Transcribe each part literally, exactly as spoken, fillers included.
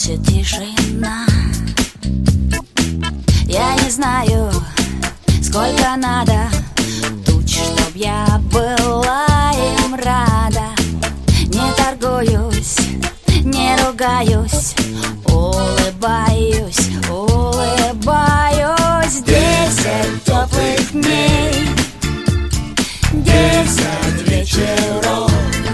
носит тишина. Я не знаю, сколько надо туч, чтоб я была им рада. Не торгуюсь, не ругаюсь, улыбаюсь, улыбаюсь. Десять теплых дней, десять вечеров,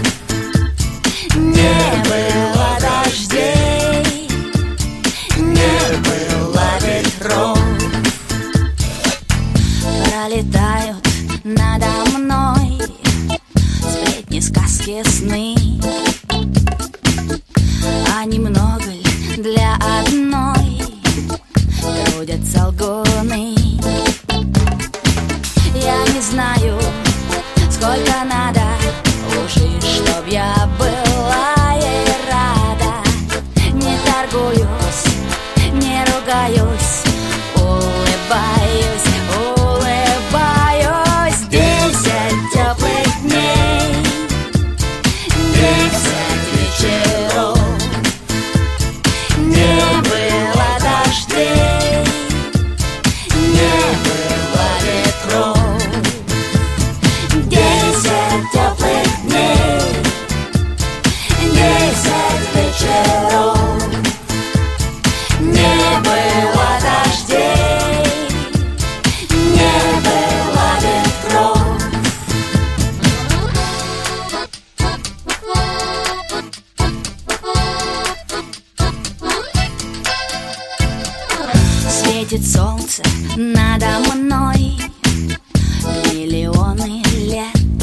не было дождей, не было ветров. Пролетают надо мной сплетни, сказки, сны. А немного ли для одной трудятся лгуны? Я не знаю, сколько надо лжи, чтоб я была ей рада. Не торгуюсь, не ругаюсь, улыбаюсь, улыбаюсь. Десять теплых дней, десять вечеров, не было дождей, не было ветров. Десять теплых дней, десять вечеров, не было дождей, не было ветров. Светит солнце надо мной миллионы лет.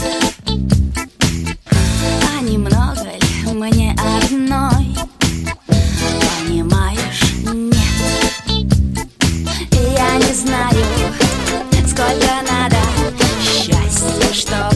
А немного ли мне одной? Понимаешь, нет. Я не знаю, сколько надо счастья, что